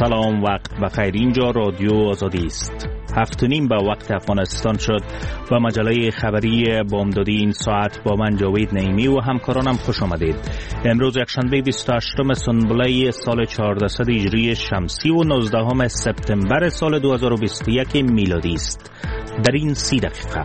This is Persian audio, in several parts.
سلام، وقت بخیر. اینجا رادیو آزادی است. 7:30 به وقت افغانستان شد و مجله خبری بامدادی این ساعت با من جاوید نعیمی و همکارانم خوش آمدید. امروز یکشنبه 28 سنبله سال 1400 هجری شمسی و 19 سپتامبر سال 2021 میلادی است. در این 30 دقیقه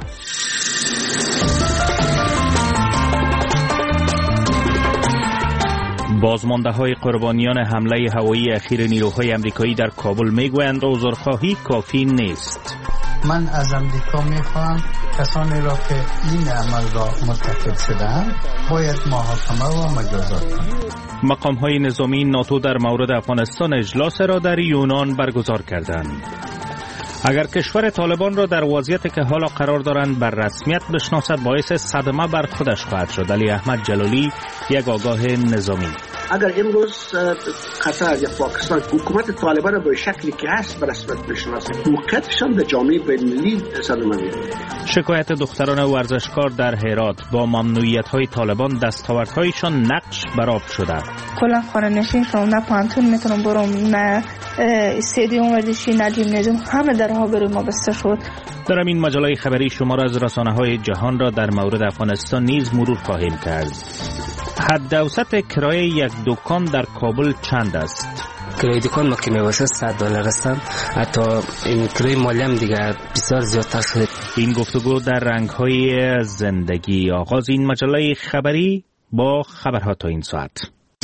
بازمانده‌های قربانیان حمله هوایی اخیر نیروهای آمریکایی در کابل میگویند عذرخواهی کافی نیست. من از آمریکا میخوام کسانی را که این عمل را مرتکب شدند باید محاکمه و مجازات کنند. مقام‌های نظامی ناتو در مورد افغانستان اجلاس را در یونان برگزار کردند. اگر کشور طالبان را در وضعیتی که حالا قرار دارند بر رسمیت بشناسد باعث صدمه بر خودش خواهد شد. علی احمد جلالی، یک آگاه نظامی: اگر امروز قطر یا پاکستان حکومت طالبان را به شکلی که هست به رسمیت بشناسد، موقعیتشان در جامعه بین‌المللی صدمه می‌برد. شکایت دختران ورزشکار در هرات: با ممنوعیت‌های طالبان دستاوردهایشان نقش برآب شده. کلا خانه‌نشین شدم، نه پانتون میتونم برم، نه استادیوم ورزشی، نه جیمنازیوم، همه درها برای ما بسته شد. در این مجله خبری شما را از رسانه‌های جهان را در مورد افغانستان نیز مرور خواهیم کرد. حد اوسط کرایه یک دکان در کابل چند است؟ کرایه دکان ما که میباشه $100 هستن، حتی این کرایه مالی هم دیگه بسیار زیادتر شده. این گفتگو در رنگ‌های زندگی. آغاز این مجله خبری با خبرها تا این ساعت.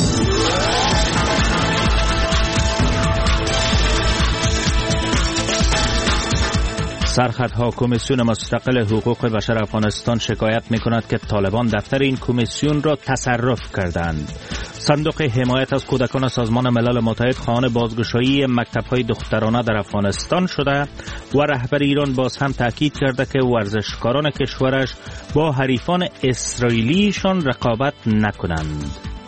سرخطها کمیسیون مستقل حقوق بشر افغانستان شکایت می‌کند که طالبان دفتر این کمیسیون را تصرف کردند. صندوق حمایت از کودکان سازمان ملل متحد خواهان بازگشایی مکتب‌های دخترانه در افغانستان شده و رهبر ایران باز هم تاکید کرده که ورزشکاران کشورش با حریفان اسرائیلیشان رقابت نکنند.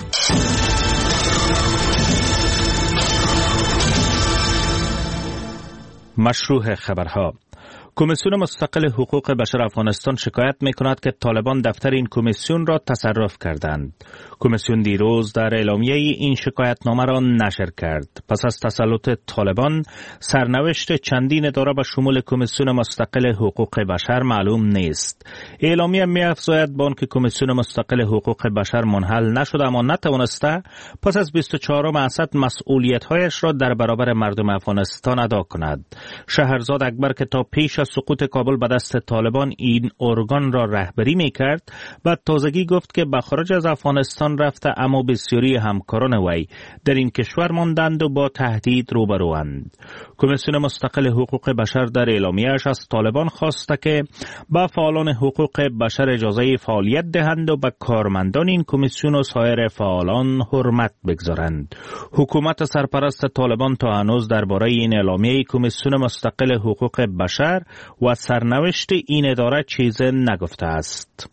مشروع خبرها: کمیسیون مستقل حقوق بشر افغانستان شکایت می‌کند که طالبان دفتر این کمیسیون را تصرف کردند. کمیسیون دیروز در اعلامیه این شکایتنامه را نشر کرد. پس از تسلط طالبان، سرنوشت چندین اداره به شمول کمیسیون مستقل حقوق بشر معلوم نیست. اعلامیه می‌افزاید با آنکه کمیسیون مستقل حقوق بشر منحل نشده اما نتوانسته پس از 24 اسد مسئولیت‌هایش را در برابر مردم افغانستان ادا کند. شهرزاد اکبر که تا پیش از سقوط کابل به دست طالبان این ارگان را رهبری می‌کرد، بعد تازگی گفت که به خارج از افغانستان رفته اما بسیاری همکاران وی در این کشور ماندند و با تهدید روبروند. کمیسیون مستقل حقوق بشر در اعلامیه‌اش از طالبان خواسته که به فعالان حقوق بشر اجازه فعالیت دهند و به کارمندان این کمیسیون و سایر فعالان حرمت بگذارند. حکومت سرپرست طالبان تا هنوز درباره این اعلامیه کمیسیون مستقل حقوق بشر و سرنوشت این اداره چیز نگفته است.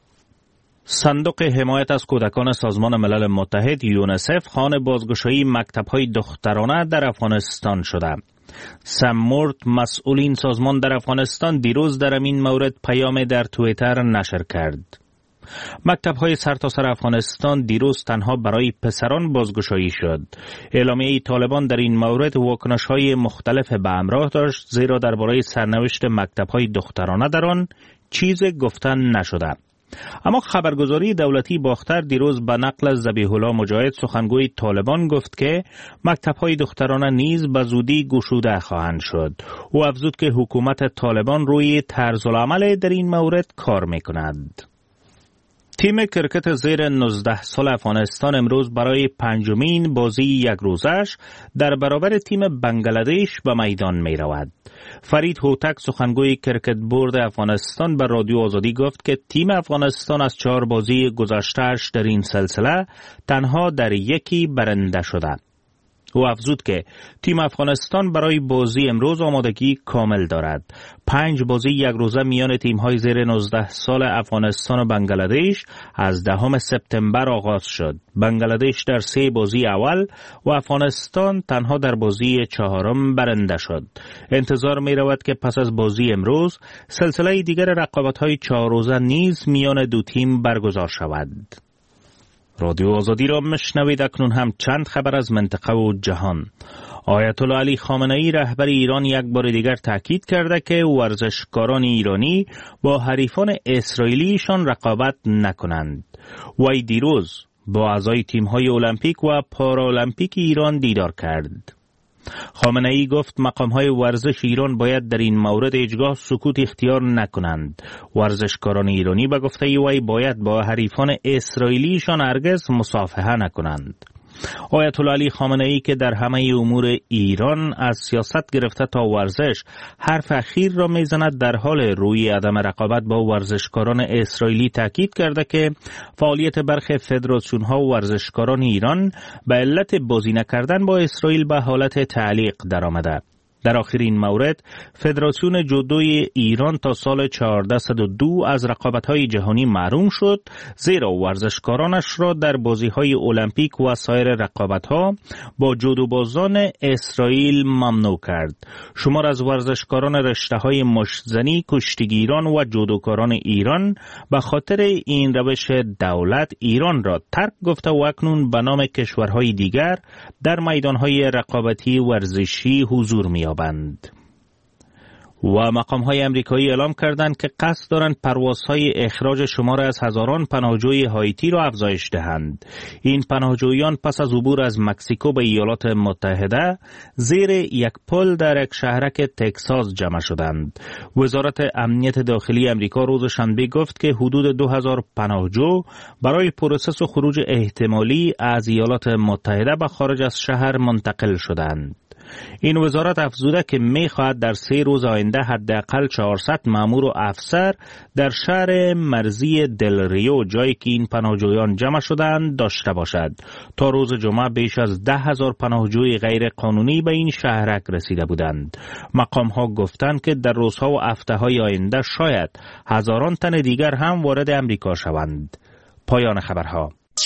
صندوق حمایت از کودکان سازمان ملل متحد یونیسف خواهان بازگشایی مکتب‌های دخترانه در افغانستان شده. سم مورد، مسئول این سازمان در افغانستان، دیروز در این مورد پیام در توییتر نشر کرد. مکتب‌های سرتاسر افغانستان دیروز تنها برای پسران بازگشایی شد. اعلامیه طالبان در این مورد واکنش‌های مختلف به همراه داشت، زیرا درباره سرنوشت مکتب‌های دخترانه در آن چیز گفتن نشده. اما خبرگزاری دولتی باختر دیروز به نقل از ذبیح الله مجاهد، سخنگوی طالبان، گفت که مکتب‌های دخترانه نیز به زودی گشوده خواهند شد. او افزود که حکومت طالبان روی طرز العمل در این مورد کار می‌کند. تیم کرکت زیر 19 سال افغانستان امروز برای پنجمین بازی یک روزش در برابر تیم بنگلادش به میدان می رود. فرید هوتک، سخنگوی کرکت بورد افغانستان، به رادیو آزادی گفت که تیم افغانستان از 4 بازی گذشته‌اش در این سلسله تنها در یکی برنده شده. او افزود که تیم افغانستان برای بازی امروز آمادگی کامل دارد. 5 بازی یک روزه میان تیم‌های زیر 19 سال افغانستان و بنگلادش از 10 سپتامبر آغاز شد. بنگلادش در 3 بازی اول و افغانستان تنها در بازی 4 برنده شد. انتظار می رود که پس از بازی امروز سلسله دیگر رقابت‌های 4 روزه نیز میان دو تیم برگزار شود. رادیو آزادی را مشنوید. اکنون هم چند خبر از منطقه و جهان. آیت الله علی خامنه‌ای رهبر ایران یک بار دیگر تاکید کرده که ورزشکاران ایرانی با حریفان اسرائیلیشان رقابت نکنند. وی دیروز با اعضای تیم‌های المپیک و پارالمپیک ایران دیدار کرد. خامنه‌ای گفت مقام‌های ورزش ایران باید در این مورد هیچگاه سکوت اختیار نکنند. ورزشکاران ایرانی به گفته وی باید با حریفان اسرائیلیشان هرگز مصافحه نکنند. آیت الله علی خامنه‌ای که در همه امور ایران از سیاست گرفته تا ورزش حرف اخیر را میزند، در حال روی عدم رقابت با ورزشکاران اسرائیلی تاکید کرده که فعالیت برخی فدراسیون‌ها و ورزشکاران ایران به علت بازی نکردن با اسرائیل به حالت تعلیق درآمده. در آخرین مورد فدراسیون جودوی ایران تا سال 1402 از رقابت‌های جهانی محروم شد، زیرا ورزشکارانش را در بازی‌های المپیک و سایر رقابت‌ها با جودوبازان اسرائیل ممنوع کرد. شمار از ورزشکاران رشته‌های مشت‌زنی، کشتیگیران و جودوکاران ایران به خاطر این روش دولت ایران را ترک گفته و اکنون به نام کشورهای دیگر در میدان‌های رقابتی ورزشی حضور می‌یابند. و مقام‌های امریکایی اعلام کردند که قصد دارند پروازهای اخراج شمار از هزاران پناهجوی هایتی را افزایش دهند. این پناهجویان پس از عبور از مکزیکو به ایالات متحده زیر یک پل در یک شهرک تگزاس جمع شدند. وزارت امنیت داخلی امریکا روز شنبه گفت که حدود 2000 پناهجو برای پروسس خروج احتمالی از ایالات متحده به خارج از شهر منتقل شدند. این وزارت افزوده که می‌خواهد در 3 روز آینده حداقل 400 مأمور و افسر در شهر مرزی دل ریو، جایی که این پناهجویان جمع شدند، داشته باشد. تا روز جمعه بیش از 10,000 پناهجوی غیر قانونی به این شهرک رسیده بودند. مقام‌ها گفتند که در روزها و هفته‌های آینده شاید هزاران تن دیگر هم وارد امریکا شوند. پایان خبرها.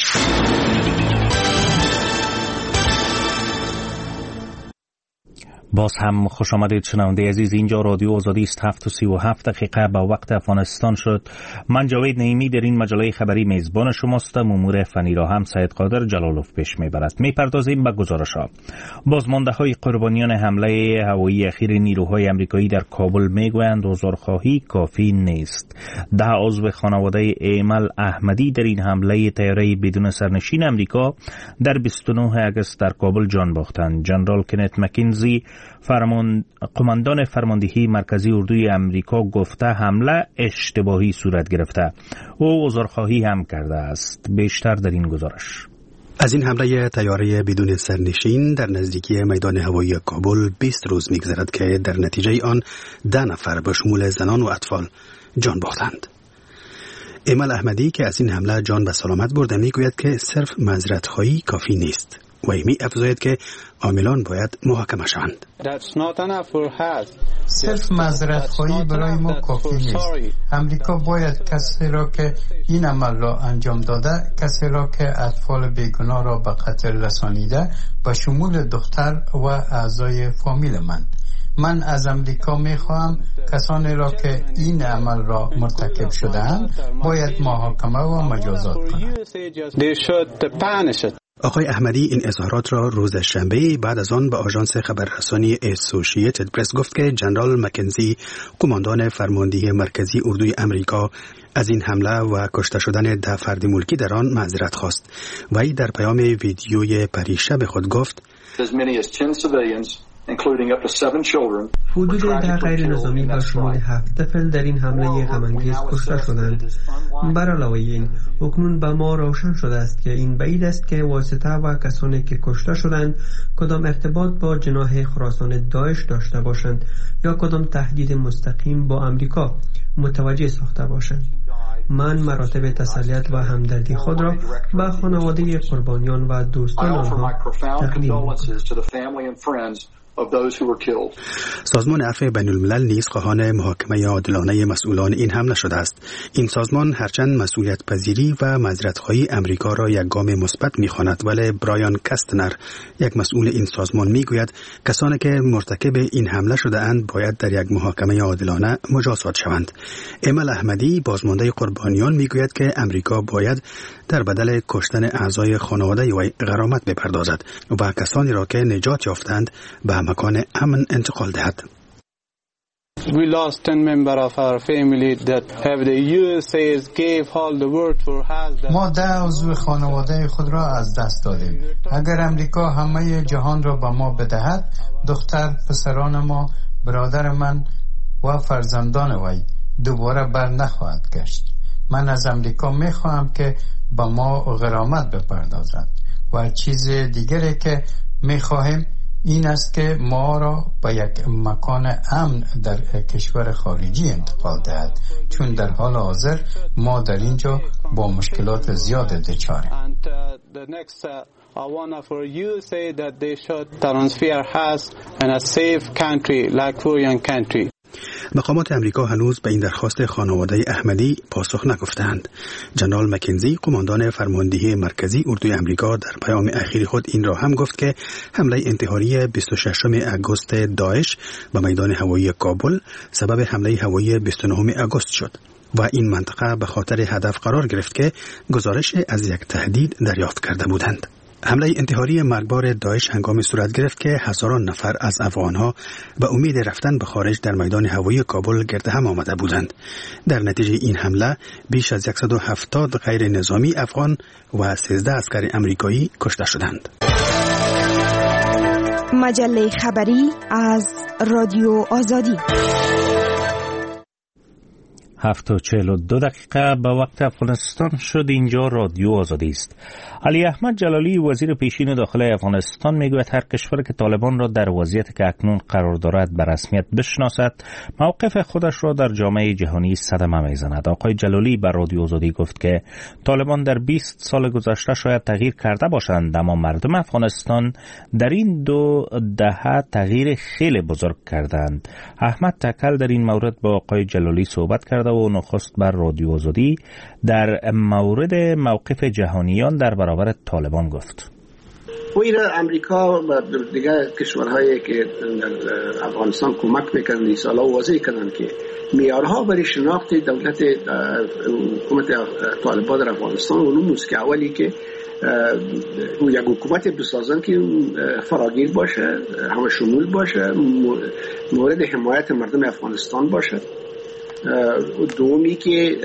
باز هم خوش آمدید شنونده عزیز، اینجا رادیو آزادی است. 7:37 به وقت افغانستان شد. من جاوید نعیمی در این مجله خبری میزبان شماستم. امور فنی را هم سید قادر جلالوف پیش میبرد. میپردازیم به گزارش‌ها. بازمانده های قربانیان حمله هوایی اخیر نیروهای امریکایی در کابل میگویند عذرخواهی کافی نیست. 10 عضو خانواده ایمل احمدی در این حمله طیاره بدون سرنشین امریکا در 29 آگوست در کابل جان باختند. جنرال کنت مکینزی، قماندان فرماندهی مرکزی اردوی امریکا، گفته حمله اشتباهی صورت گرفته. او عذرخواهی هم کرده است. بیشتر در این گزارش. از این حمله طیاره بدون سرنشین در نزدیکی میدان هوایی کابل 20 روز می‌گذرد که در نتیجه آن 10 نفر به شمول زنان و اطفال جان باختند. ایمل احمدی که از این حمله جان به سلامت برده میگوید که صرف معذرت‌خواهی کافی نیست و می افزاید که عاملان باید محاکمه شوند. صرف معذرت‌خواهی برای ما کافی نیست. امریکا باید کسی را که این عمل را انجام داده، کسی را که اطفال بیگناه را به قتل رسانیده، به شمول دختر و اعضای فامیل من از امریکا میخواهم کسانی را که این عمل را مرتکب شده‌اند باید محاکمه و مجازات کنند. آقای احمدی این اظهارات را روز شنبه بعد از آن به آژانس خبررسانی اسوسییتد پرس گفت که جنرال مکنزی، قماندان فرماندهی مرکزی اردوی امریکا، از این حمله و کشته شدن 10 فرد ملکی در آن معذرت خواست. وی در پیام ویدیوی پریشب خود گفت حدود 10 غیر نظامی با شمول 7 طفل در این حمله غم‌انگیز کشته شدند. بر علاوه این، اکنون به ما روشن شده است که این بعید است که واسطه و کسانی که کشته شدند کدام ارتباط با جناح خراسان داعش داشته باشند یا کدام تهدید مستقیم با امریکا متوجه ساخته باشند. من مراتب تسلیت و همدردی خود را به خانواده قربانیان و دوستان آنها تقدیم می‌کنم. سازمان عفو بین الملل نیز خواهان محاکمه عادلانه مسئولان این حمله شده است. این سازمان هرچند مسئولیت پذیری و معذرت‌خواهی امریکا را یک گام مثبت می‌خواند، ولی برایان کستنر، یک مسئول این سازمان، میگوید کسانی که مرتکب این حمله شده اند باید در یک محاکمه عادلانه مجازات شوند. امل احمدی، بازمانده قربانیان، میگوید که امریکا باید در بدل کشتن اعضای خانواده وی غرامت بپردازد و کسانی را که نجات یافتند به مکان امن انتقال دهد. We lost 10 members of our family that have the USA's gave all the word for has. ما 10 عضو خانواده خود را از دست دادیم. اگر امریکا همه جهان را به ما بدهد، دختر، پسران ما، برادر من و فرزندان وی دوباره بر نخواهد گشت. من از امریکا میخواهم که به ما غرامت بپردازد و چیز دیگری که میخواهیم این است که ما را به یک مکان امن در کشور خارجی انتقال دهد، چون در حال حاضر ما در اینجا با مشکلات زیاد دچاریم. مقامات امریکا هنوز به این درخواست خانواده احمدی پاسخ نگفتند. جنرال مکنزی، قماندان فرماندهی مرکزی اردوی امریکا، در پیام اخیر خود این را هم گفت که حمله انتحاری 26 اگست داعش به میدان هوایی کابل سبب حمله هوایی 29 اگست شد و این منطقه به خاطر هدف قرار گرفت که گزارش از یک تهدید دریافت کرده بودند. حمله انتحاری مرگبار داعش هنگامی صورت گرفت که هزاران نفر از افغانها به امید رفتن به خارج در میدان هوایی کابل گرد هم آمده بودند. در نتیجه این حمله بیش از 170 غیر نظامی افغان و 13 عسکر امریکایی کشته شدند. مجله خبری از رادیو آزادی. 7:42 به وقت افغانستان شد. اینجا رادیو آزادی است. علی احمد جلالی، وزیر پیشین داخلی افغانستان، میگوید هر کشور که طالبان را در وضعیتی که اکنون قرار دارد به رسمیت بشناسد، موقف خودش را در جامعه جهانی صدمه میزند. آقای جلالی به رادیو آزادی گفت که طالبان در 20 سال گذشته شاید تغییر کرده باشند، اما مردم افغانستان در این 2 دهه تغییر خیلی بزرگ کردند. احمد تکل در این مورد با آقای جلالی صحبت کرده و نخست بر رادیو آزادی در مورد موقف جهانیان در برابر طالبان گفت. ویرا امریکا و دیگر کشورهایی که در افغانستان کمک میکنند این سالا واضح کردند که معیارها برای شناخت دولت حکومت طالبان در افغانستان اونم است که اولی که یک حکومت بسازن که فراگیر باشه، همه شمول باشه، مورد حمایت مردم افغانستان باشه. دومی که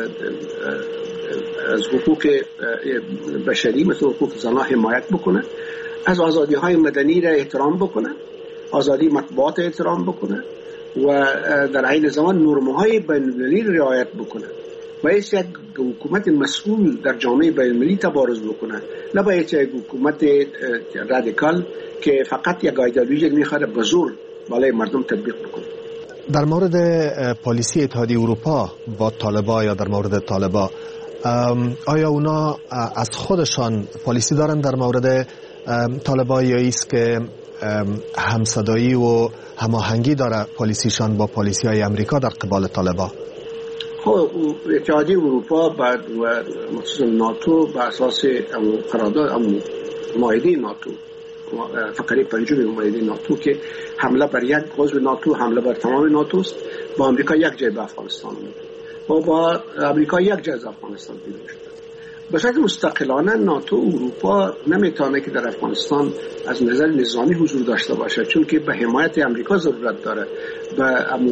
از حقوق بشری مثل حقوق زنان حمایت بکنه، از آزادی های مدنی را احترام بکنه، آزادی مطبوعات احترام بکنه و در عین زمان نرمه های بین المللی رعایت بکنه. باید یک حکومت مسئول در جامعه بین المللی تبارز بکنه، نه باید یک حکومت رادیکال که فقط یک ایدئولوژی میخواد به زور بالای مردم تطبیق بکنه. در مورد پالیسی اتحادیه اروپا با طالبان یا در مورد طالبان، آیا اونا از خودشان پالیسی دارن در مورد طالبان یا ایست که همصدایی و هماهنگی داره پالیسیشان با پالیسی های امریکا در قبال طالبان؟ خب اتحادیه اروپا و مخصوصا ناتو به اساس قرارداد معاهده ناتو، فقره 5 معاهده ناتو که حمله بر یک عضو ناتو حمله بر تمام ناتو است، با امریکا یک جای به افغانستان و با امریکا یک جای از افغانستان بیرون شد. به صورت مستقلانه ناتو اروپا نمیتونه که در افغانستان از نظر نظامی حضور داشته باشه، چون که به حمایت امریکا ضرورت داره، به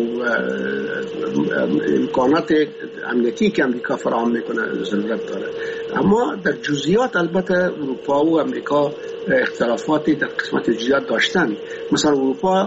امکانات امنیتی که امریکا فراهم میکنه ضرورت داره. اما در جزئیات البته اروپا و امریکا اختلافاتی در قسمت جزئیات داشتن. مثلا اروپا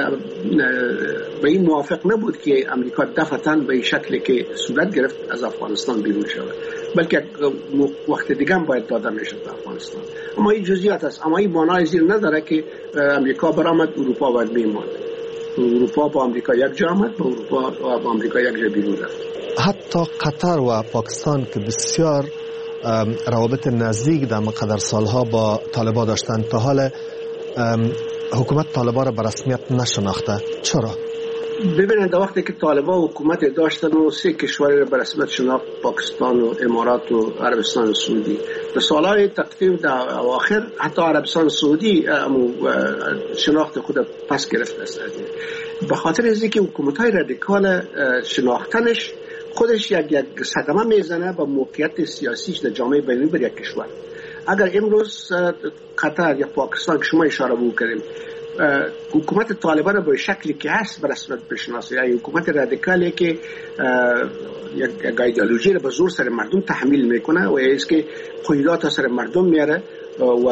به این موافق نبود که امریکا دفعتاً به این شکلی که صورت گرفت از افغانستان بیرون شود، بلکه وقت دیگه هم باید داده میشد به افغانستان. اما این جزئیات است، اما این معنای زیر نداره که امریکا برآمد اروپا باید میماند. اروپا با امریکا یک جا آمد، با امریکا یک جا بیرون رفت. حتی قطر و پاکستان که بسیار روابط نزدیک در مقدر سالها با طالبان داشتند، تا حال حکومت طالبان را به رسمیت نشناخته. چرا؟ ببینید وقتی که طالبان حکومت داشتن و 3 کشور را به رسمیت شناخت، پاکستان و امارات و عربستان سعودی. در سالهای تقریبا در اواخر حتی عربستان سعودی شناخت خود پس گرفته است. به خاطر اینکه حکومت‌های رادیکال شناختنش خودش یک صدمه میزنه به موقعیت سیاسیش در جامعه بین‌المللی یک کشور. اگر امروز قطر یا پاکستان که شما اشاره بکنیم حکومت طالبان به شکلی که هست به رسمیت بشناسه، یا حکومت رادیکالی که یک ایدئولوژی را به زور سر مردم تحمیل میکنه و است که قیودات سر مردم میاره و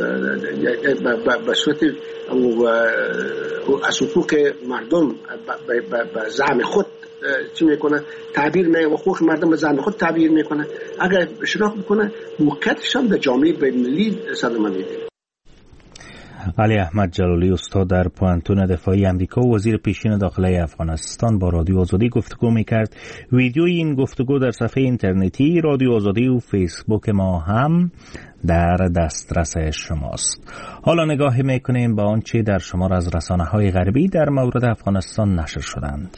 به صورت از حقوق مردم به زعم خود چی میکنه تعبیر میکنه و حقوق مردم به زعم خود تعبیر میکنه. اگر شناخت بکنه موقعیتش هم در جامعه بین‌المللی صدمه میده. علی احمد جلالی استاد در پوانتون دفاعی امریکا و وزیر پیشین داخلی افغانستان با رادیو آزادی گفتگو میکرد. ویدیوی این گفتگو در صفحه اینترنتی رادیو آزادی و فیسبوک ما هم در دسترس شماست. حالا نگاهی میکنیم با آنچه در شمار از رسانه‌های غربی در مورد افغانستان نشر شدند.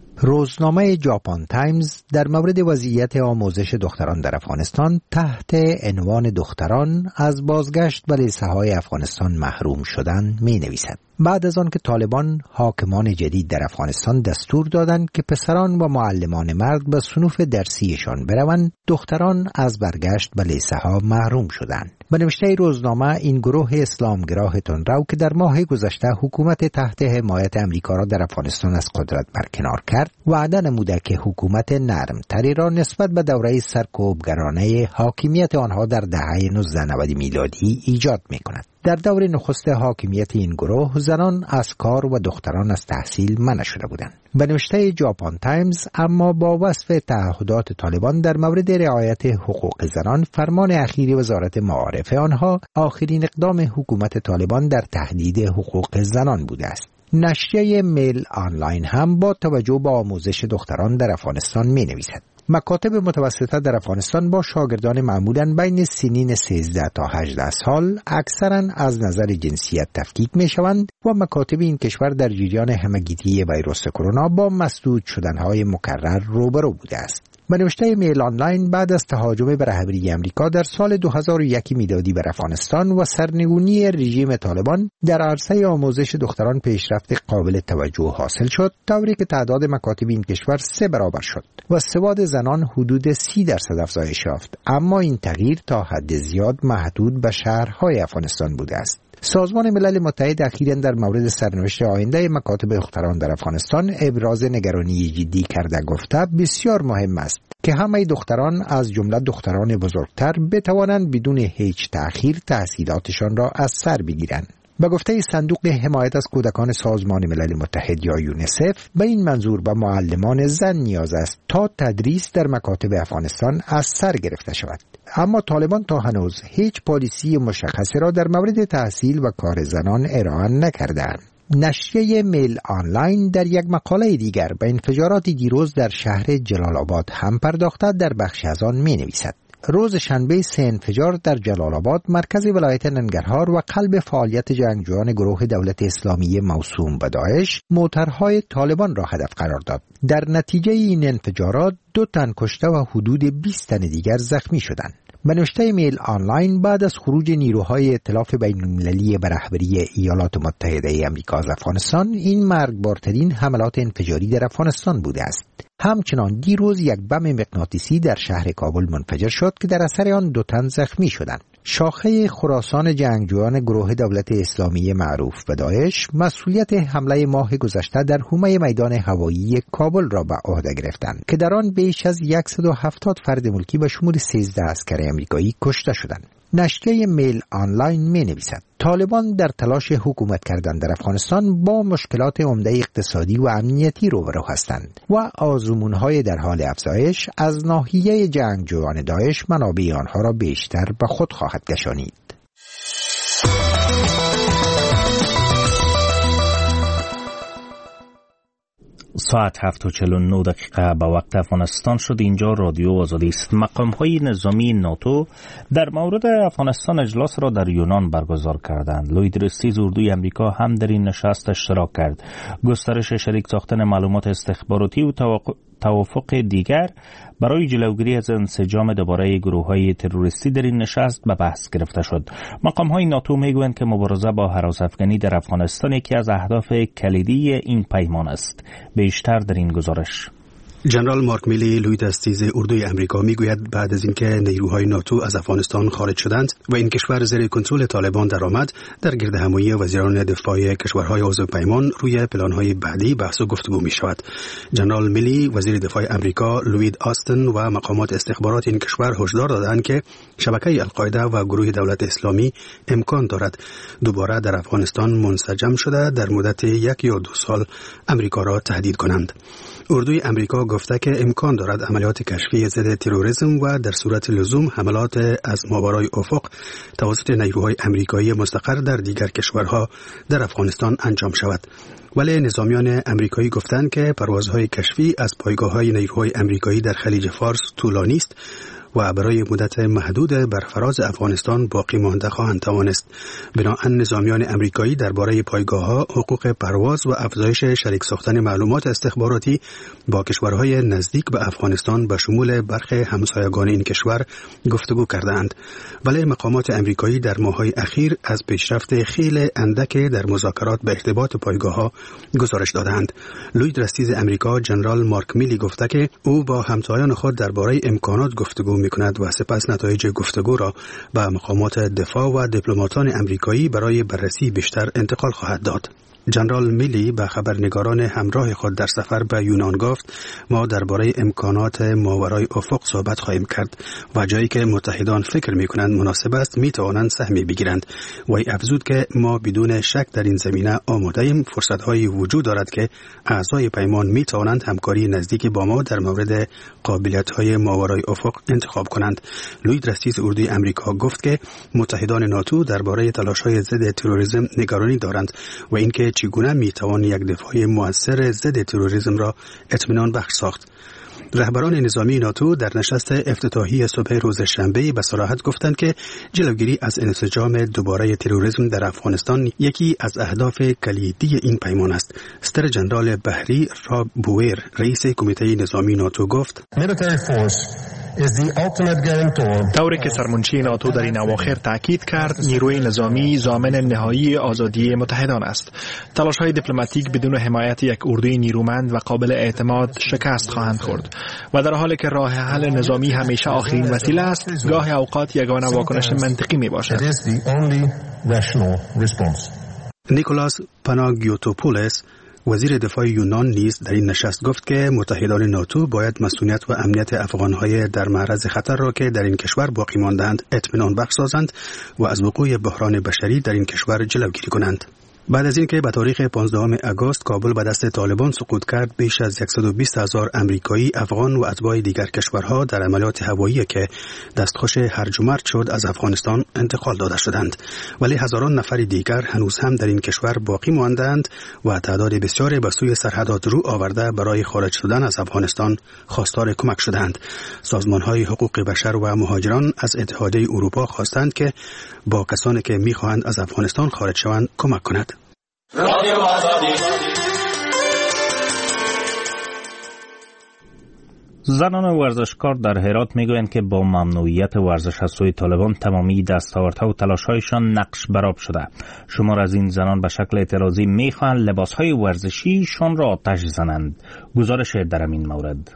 روزنامه ژاپن تایمز در مورد وضعیت آموزش دختران در افغانستان تحت عنوان دختران از بازگشت به لیسه‌های افغانستان محروم شدن می نویسد. بعد از آن که طالبان حاکمان جدید در افغانستان دستور دادند که پسران و معلمان مرد به صنوف درسیشان بروند، دختران از برگشت به لیسه‌ها محروم شدند. به نوشته روزنامه این گروه اسلامگرا تندرو که در ماه گذشته حکومت تحت حمایت امریکا را در افغانستان از قدرت برکنار کرد، وعده نموده که حکومت نرمتری را نسبت به دوره سرکوبگرانه حاکمیت آنها در دهه 1990 میلادی ایجاد می‌کند. در دور نخست حاکمیت این گروه زنان از کار و دختران از تحصیل منع شده بودند. به نوشته ژاپن تایمز اما با وصف تعهدات طالبان در مورد رعایت حقوق زنان، فرمان اخیر وزارت معارف آنها آخرین اقدام حکومت طالبان در تهدید حقوق زنان بوده است. نشریه میل آنلاین هم با توجه به آموزش دختران در افغانستان می نویسد. مکاتب متوسطه در افغانستان با شاگردان معمولاً بین سنین 13 تا 18 سال اکثراً از نظر جنسیت تفکیک می شوند و مکاتب این کشور در جریان همگیتی ویروس کرونا با مسدود شدنهای مکرر روبرو بوده است. به نوشته میل آنلاین بعد از تهاجم به رهبری امریکا در سال 2001 میلادی بر افغانستان و سرنگونی رژیم طالبان در عرصه آموزش دختران پیشرفت قابل توجه حاصل شد، طوری که تعداد مکاتب این کشور 3 برابر شد و سواد زنان حدود 30% افزایش یافت. اما این تغییر تا حد زیاد محدود به شهرهای افغانستان بوده است. سازمان ملل متحد اخیراً در مورد سرنوشت آینده مکاتب دختران در افغانستان ابراز نگرانی جدی کرده گفته بسیار مهم است که همه دختران از جمله دختران بزرگتر بتوانند بدون هیچ تأخیر تحصیلاتشان را از سر بگیرند. به گفته صندوق حمایت از کودکان سازمان ملل متحد یا یونیسف، به این منظور به معلمان زن نیاز است تا تدریس در مکاتب افغانستان از سر گرفته شود. اما طالبان تا هنوز هیچ پالیسی مشخصی را در مورد تحصیل و کار زنان ارائه نکردند. نشریه میل آنلاین در یک مقاله دیگر به انفجارات دیروز در شهر جلال آباد هم پرداخته در بخش از آن می نویسد. روز شنبه 3 انفجار در جلال آباد، مرکز ولایت ننگرهار و قلب فعالیت جنگجویان گروه دولت اسلامی موسوم به داعش، موترهای طالبان را هدف قرار داد. در نتیجه این انفجارات 2 تن کشته و حدود 20 تن دیگر زخمی شدند. به نوشته میل آنلاین بعد از خروج نیروهای ائتلاف بین‌المللی به رهبری ایالات متحده آمریکا از افغانستان، این مرگبارترین حملات انفجاری در افغانستان بوده است. همچنان دیروز یک بم مغناطیسی در شهر کابل منفجر شد که در اثر آن 2 تن زخمی شدند. شاخه خراسان جنگجویان گروه دولت اسلامی معروف به داعش مسئولیت حمله ماه گذشته در حومه میدان هوایی کابل را به عهده گرفتند که در آن بیش از 170 فرد ملکی به شمول 13 عسکر آمریکایی کشته شدند. نشریه میل آنلاین می نویسد طالبان در تلاش حکومت کردن در افغانستان با مشکلات عمده اقتصادی و امنیتی روبرو هستند و آزمون‌های در حال افزایش از ناحیه جنگجویان داعش منابع آنها را بیشتر به خود خواهد کشانید. ساعت 7:49 به وقت افغانستان شد. اینجا رادیو آزادی است. مقام‌های نظامی ناتو در مورد افغانستان اجلاس را در یونان برگزار کردند. لوید رستیز اردوی امریکا هم در این نشست اشتراک کرد. گسترش شریک ساختن معلومات استخباراتی و توافق دیگر برای جلوگیری از انسجام دوباره گروه‌های تروریستی در این نشست به بحث گرفته شد. مقام‌های ناتو میگویند که مبارزه با هراس افغانی در افغانستان یکی از اهداف کلیدی این پیمان است. بیشتر در این گزارش. جنرال مارک میلی لوید استیز اردوی امریکا میگوید بعد از اینکه نیروهای ناتو از افغانستان خارج شدند و این کشور زیر کنترل طالبان درآمد، در گردهمایی وزیران دفاع کشورهای عضو پیمان روی پلان‌های بعدی بحث و گفتگو می‌شود. جنرال میلی، وزیر دفاع امریکا، لوید آستن و مقامات استخبارات این کشور هشدار دادند که شبکه القاعده و گروه دولت اسلامی امکان دارد دوباره در افغانستان منسجم شده در مدت 1 یا 2 سال امریکا را تهدید کنند. اردوی امریکا گفته که امکان دارد عملیات کشفی ضد تروریسم و در صورت لزوم حملات از ماورای افق توسط نیروهای امریکایی مستقر در دیگر کشورها در افغانستان انجام شود. ولی نظامیان امریکایی گفتند که پروازهای کشفی از پایگاه‌های نیروهای امریکایی در خلیج فارس طولانی است و برای مدت محدود بر فراز افغانستان باقی مانده خواهند توانست. بنابراین نظامیان امریکایی درباره پایگاه‌ها، حقوق پرواز و افزایش شریک ساختن معلومات استخباراتی با کشورهای نزدیک به افغانستان به شمول برخی همسایگان این کشور گفتگو کردند. ولی مقامات امریکایی در ماه‌های اخیر از پیشرفت خیلی اندک در مذاکرات به ارتباط پایگاه‌ها گزارش دادند. لوید رستیز امریکا، جنرال مارک میلی گفته که او با همتایان خود درباره امکانات گفتگو می‌کند و سپس نتایج گفتگو را به مقامات دفاع و دیپلماتان امریکایی برای بررسی بیشتر انتقال خواهد داد. جنرال میلی به خبرنگاران همراه خود در سفر به یونان گفت ما درباره امکانات ماورای افق صحبت خواهیم کرد و جایی که متحدان فکر می‌کنند مناسب است می‌توانند سهمی بگیرند. و افزود که ما بدون شک در این زمینه آماده‌ایم. فرصت‌هایی وجود دارد که اعضای پیمان می‌توانند همکاری نزدیک با ما در مورد قابلیت‌های ماورای افق انتخاب کنند. لوید رستیز اردوی امریکا گفت که متحدان ناتو درباره تلاش‌های ضد تروریسم نگرانی دارند و اینکه چگونه میتوان یک دفاع مؤثر ضد تروریسم را اطمینان بخش ساخت. رهبران نظامی ناتو در نشست افتتاحی صبح روز شنبه به صراحت گفتند که جلوگیری از انسجام دوباره تروریسم در افغانستان یکی از اهداف کلیدی این پیمان است. ستر جنرال بحری راب بویر، رئیس کمیته نظامی ناتو گفت: طوری که سرمنشی ناتو در این اواخر تاکید کرد، نیروی نظامی ضامن نهایی آزادی متحدان است. تلاش‌های دیپلماتیک بدون حمایت یک اردوی نیرومند و قابل اعتماد شکست خواهند خورد و در حالی که راه حل نظامی همیشه آخرین وسیله است، گاه اوقات یگانه واکنش منطقی میباشد. نیکولاس پاناگیوتوپولس، وزیر دفاع یونان نیز در این نشست گفت که متحدان ناتو باید مسئولیت و امنیت افغان‌های در معرض خطر را که در این کشور باقی مانده‌اند اطمینان بخش سازند و از وقوع بحران بشری در این کشور جلوگیری کنند. بعد از اینکه به تاریخ 15 آگوست کابل به دست طالبان سقوط کرد، بیش از 120,000 امریکایی، افغان و اتباع دیگر کشورها در عملیات هوایی که دستخوش هرج و مرج شد از افغانستان انتقال داده شدند. ولی هزاران نفر دیگر هنوز هم در این کشور باقی ماندند و تعداد بسیاری به سوی سرحدات رو آورده برای خارج شدن از افغانستان خواستار کمک شدند. سازمان‌های حقوق بشر و مهاجران از اتحادیه اروپا خواستند که با کسانی که می‌خواهند از افغانستان خارج شوند کمک کند. رادیو آزادی. زنان ورزشکار در هرات میگویند که با ممنوعیت ورزش از سوی طالبان تمامی دستاوردها و تلاش‌هایشان نقش برآب شده. شمار از این زنان به شکل اعتراضی میخواهند لباس‌های ورزشیشان را آتش زنند. گزارش در این مورد.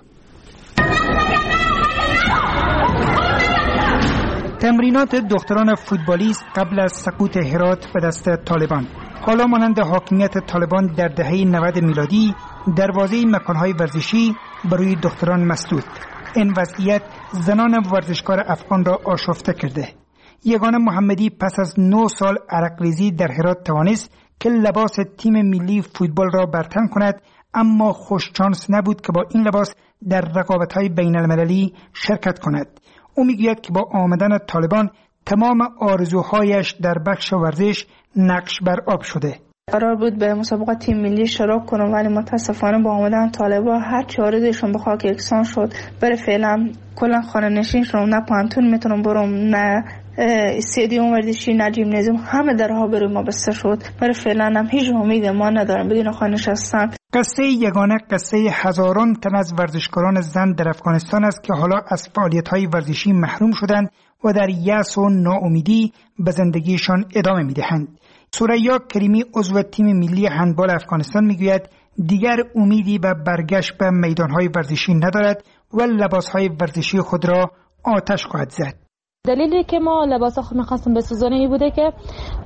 تمرینات دختران فوتبالیست قبل از سقوط هرات به دست طالبان. حالا مانند حاکمیت طالبان در دهه 90 میلادی دروازه مکانهای ورزشی برای دختران مسدود. این وضعیت زنان ورزشکار افغان را آشفته کرده. یگانه محمدی پس از 9 سال عرقریزی در هرات توانست که لباس تیم ملی فوتبال را برتن کند، اما خوششانس نبود که با این لباس در رقابت‌های بین‌المللی شرکت کند. او میگوید که با آمدن طالبان تمام آرزوهایش در بخش ورزش نقش بر آب شده. قرار بود به مسابقات تیم ملی شرکت کنم، ولی متاسفانه با آمدن طالبان هر چی آرزوشون به خاک یکسان شد. برای فعلا کلا خانه نشین شدم، نه پانتون میتونم برم، نه استادیوم ورزشی، نه جیمنازیوم، همه درها برای ما بسته شد. برای فعلا هم هیچ امید ما ندارم بدون خانه نشستن. قصه یگانه قصه هزاران تن از ورزشکاران زن در افغانستان است که حالا از فعالیت‌های ورزشی محروم شدند و در یأس و ناامیدی به زندگیشان ادامه می‌دهند. ثریا کریمی عضو تیم ملی هندبال افغانستان میگوید دیگر امیدی به برگشت به میدان‌های ورزشی ندارد و لباس‌های ورزشی خود را آتش خواهد زد. دلیلی که ما لباس خود می‌خواستیم بسوزونیم این بوده که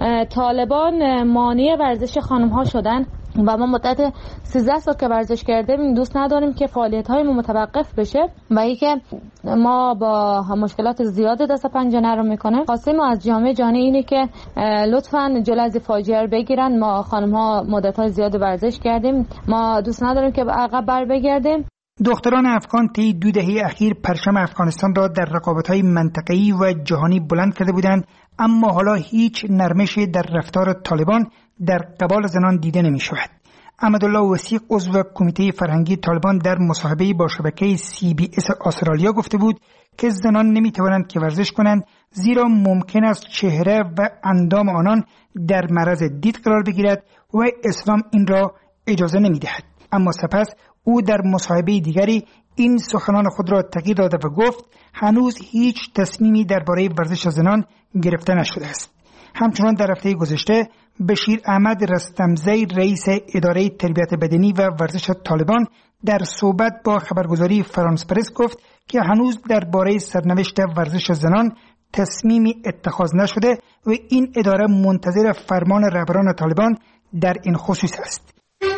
طالبان مانع ورزش خانم‌ها شدن و ما مدت 13 سال که ورزش کردیم دوست نداریم که فعالیت‌های ما متوقف بشه و اینکه ما با مشکلات زیاد دست پنجه نرم میکنه. خواستیم از جامعه جهانی اینه که لطفاً جلوی از فاجعه رو بگیرن. ما خانم‌ها مدت‌های زیاد ورزش کردیم، ما دوست نداریم که عقب بر بگردیم. دختران افغان طی 2 دهه اخیر پرچم افغانستان را در رقابت‌های منطقه‌ای و جهانی بلند کرده بودند، اما حالا هیچ نرمشی در رفتار طالبان در قبال زنان دیده نمی‌شود. احمدالله وثیق عضو کمیته فرهنگی طالبان در مصاحبه‌ای با شبکه CBS استرالیا گفته بود که زنان نمی‌توانند که ورزش کنند زیرا ممکن است چهره و اندام آنان در معرض دید قرار بگیرد و اسلام این را اجازه نمی‌دهد. اما سپس او در مصاحبه دیگری این سخنان خود را تغییر داده و گفت هنوز هیچ تصمیمی درباره ورزش زنان گرفته نشده است. همچنان در هفته گذشته بشیر احمد رستمزی رئیس اداره تربیت بدنی و ورزش طالبان در صحبت با خبرگزاری فرانس پرس گفت که هنوز درباره سرنوشت ورزش زنان تصمیمی اتخاذ نشده و این اداره منتظر فرمان رهبران طالبان در این خصوص است.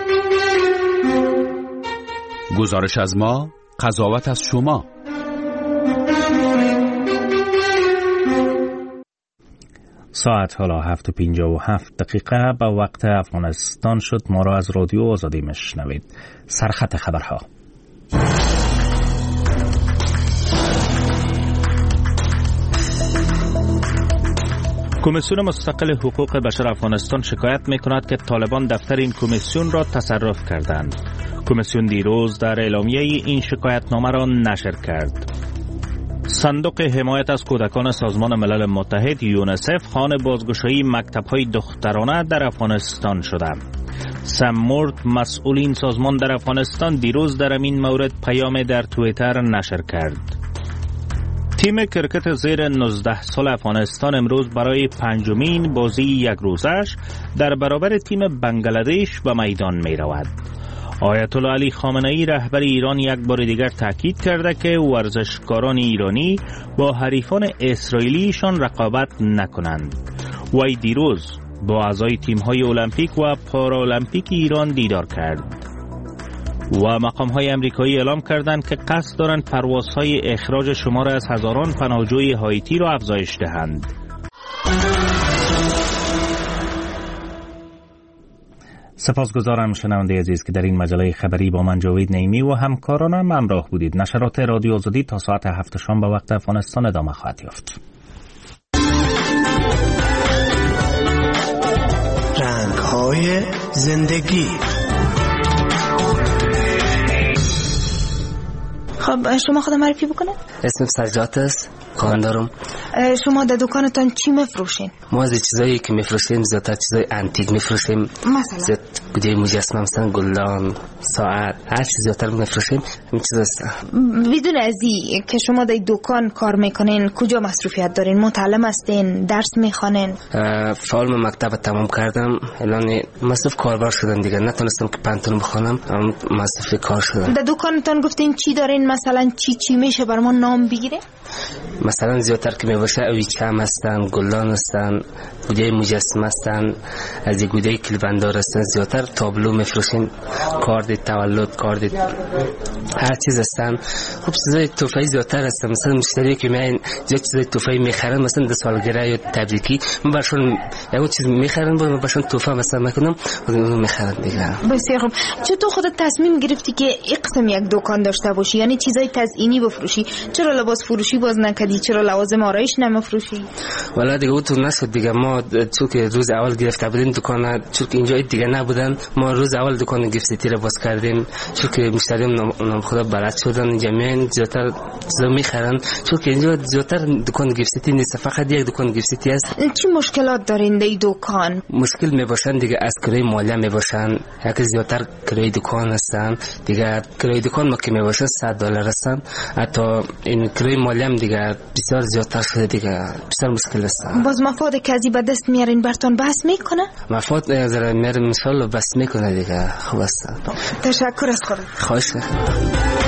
گزارش از ما، قضاوت از شما. ساعت حالا 7:57 به وقت افغانستان شد. ما را از رادیو آزادی میشنوید. سرخط خبرها. کمیسیون مستقل حقوق بشر افغانستان شکایت می‌کند که طالبان دفتر این کمیسیون را تصرف کردند. کمیسیون دیروز در اعلامیه این شکایتنامه را نشر کرد. صندوق حمایت از کودکان سازمان ملل متحد یونیسف خوان بازگشایی مکتب‌های دخترانه در افغانستان شده. سم مورد مسئولین سازمان در افغانستان دیروز در این مورد پیام در توییتر نشر کرد. تیم کرکت زیر 19 سال افغانستان امروز برای 5مین بازی یک روزش در برابر تیم بنگلادش به میدان می رود. آیت الله علی خامنه ای رهبر ایران یک بار دیگر تاکید کرده که ورزشکاران ایرانی با حریفان اسرائیلیشان رقابت نکنند. وی دیروز با اعضای تیم‌های المپیک و پارالمپیک ایران دیدار کرد و مقام‌های امریکایی اعلام کردند که قصد دارند پروازهای اخراج شمار از هزاران پناهجوی هایتی را افزایش دهند. سپاسگزارم شنونده عزیز که در این مجله خبری با من جاوید نعیمی و همکارانم همراه بودید. نشرات رادیو آزادی تا ساعت 7 شام به وقت افغانستان ادامه خواهد یافت. رنگ‌های زندگی. خب شما خودم معرفی بکنه؟ اسمم سرجات است، خواندارم. شما در دکانتان چی میفروشین؟ ما از چیزایی که میفروشیم زیادتر چیزای انتیک میفروشیم. مثلا زیاد گوده مجسمه مثلا گلدان، ساعت، هر چیز زیادتر میفروشیم. همین چیز است. بدون از این که شما در دکان کار میکنین کجا مصروفیت دارین؟ متعلم هستین؟ درس میخوانین؟ فعال مکتب تمام کردم. الان مصروف کاربر شدم دیگه. نتونستم که پنتون بخونم. مصروف کار شدم. در دکانتان گفتین چی دارین؟ مثلا چی میشه بر ما نام بگیره؟ مثلا زیادتر که میباشه اویچم هستن، گلدان هستن، گوده مجسمه هستن، از گوده کلبندار هستن. زیادتر زیاتر تابلو میفروشیم، کارت تولد، کارت هر چیز هستن. خب چیزای تحفه‌ای زیاتر هستن، مثلا مشتری که میاین زیاد چیزای تحفه‌ای میخرن، مثلا در سالگرد یا تبریکی من براشون یه چیز میخرن، براشون تحفه مثلا میکنم اون میخرن دیگه. بسیار خوب. چطور خودت تصمیم گرفتی که این قسم یک دکان داشته باشی، یعنی چیزای تزیینی بفروشی؟ چرا لباس فروشی باز نکردی؟ چرا لوازم آرایش نمیفروشی؟ والا دیگه اون تو نشد دیگه. ما چون که روز اول گرفته بودیم دکان، چون که اینجا دیگه نبودن، ما روز اول دکان گیفت سیتی رو باز کردیم، چون که مشتریام نام خدا بلد شدن، جمعاً زیادتر چیزا میخرن، چون که اینجا زیادتر دکان گیفت سیتی نیست، فقط یک دکان گیفت سیتی است. چی مشکلات دارین در دکان؟ مشکل میباشن دیگه از کرایه مالیه میباشن، یکی زیادتر کرایه دکان هستن دیگه. کرایه دکان ما که میباشه $100 هستن، حتی این کرایه مالیه هم دیگه بسیار زیادتر شده دیگه، بسیار مشکل است. باز مفاد کسی به دست میارین برتون بحث میکنه؟ مفاد زره میاریم ان شاء الله بس میکنه دیگه. خوب است. تشکر از خودت. خواهش میکنم.